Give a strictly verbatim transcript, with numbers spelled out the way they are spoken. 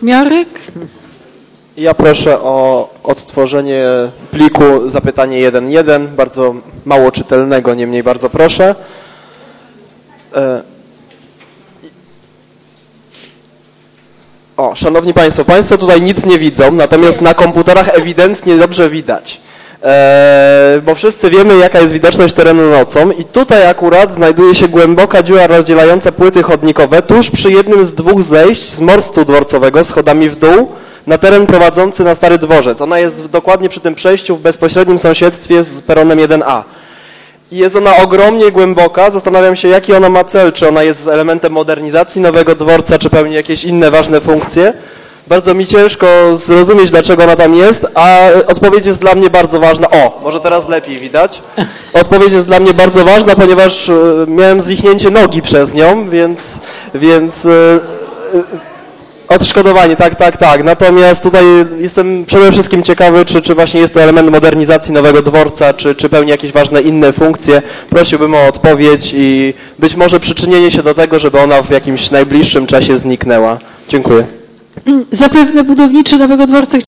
Kaczmiarek. Ja proszę o odtworzenie pliku zapytanie jeden jeden, bardzo mało czytelnego, niemniej bardzo proszę. O, szanowni Państwo, Państwo tutaj nic nie widzą, natomiast na komputerach ewidentnie dobrze widać. Eee, bo wszyscy wiemy, jaka jest widoczność terenu nocą i tutaj akurat znajduje się głęboka dziura rozdzielająca płyty chodnikowe tuż przy jednym z dwóch zejść z mostu dworcowego schodami w dół na teren prowadzący na Stary Dworzec. Ona jest dokładnie przy tym przejściu w bezpośrednim sąsiedztwie z peronem jeden A. I jest ona ogromnie głęboka, zastanawiam się, jaki ona ma cel, czy ona jest elementem modernizacji nowego dworca, czy pełni jakieś inne ważne funkcje. Bardzo mi ciężko zrozumieć, dlaczego ona tam jest, a odpowiedź jest dla mnie bardzo ważna. O, może teraz lepiej widać. Odpowiedź jest dla mnie bardzo ważna, ponieważ miałem zwichnięcie nogi przez nią, więc, więc odszkodowanie, tak, tak, tak. Natomiast tutaj jestem przede wszystkim ciekawy, czy, czy właśnie jest to element modernizacji nowego dworca, czy, czy pełni jakieś ważne inne funkcje. Prosiłbym o odpowiedź i być może przyczynienie się do tego, żeby ona w jakimś najbliższym czasie zniknęła. Dziękuję. Zapewne budowniczy nowego dworca